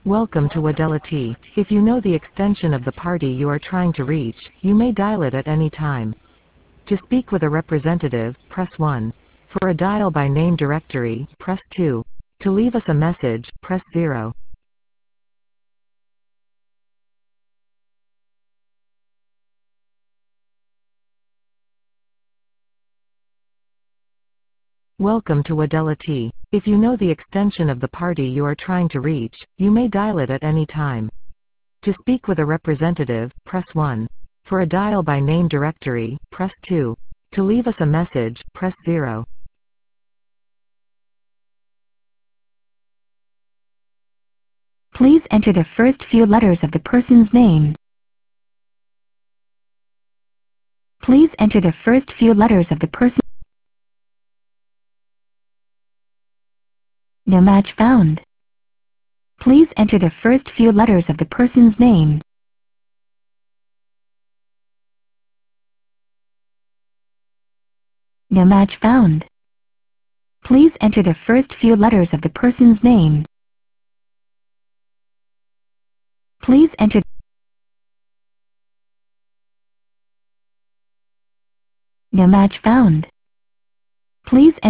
Welcome to Wadelity. If you know the extension of the party you are trying to reach, you may dial it at any time. To speak with a representative, press 1. For a dial by name directory, press 2. To leave us a message, press 0. Welcome to Wadelity. If you know the extension of the party you are trying to reach, you may dial it at any time. To speak with a representative, press 1. For a dial by name directory, press 2. To leave us a message, press 0. Please enter the first few letters of the person's name. Please enter the first few letters of the person. No match found. Please enter the first few letters of the person's name. No match found. Please enter the first few letters of the person's name. Please enter. No match found. Please enter.